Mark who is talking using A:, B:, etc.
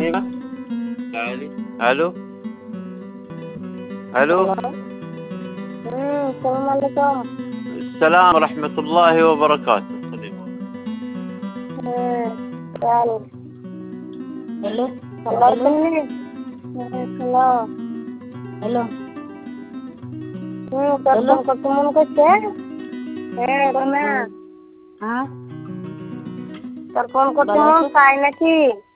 A: Hello hello.
B: सलाम अलैकुम।
A: السلام ورحمة الله وبركاته.
B: చాలు.
C: हेलो
B: హలో
C: हेलो
B: పిన్ని. హలో.
C: हेलो
B: తరపున కొట్టుమునికి వచ్చే రమ్యా
C: हाँ
B: తరపున కొట్టుము సాయనకి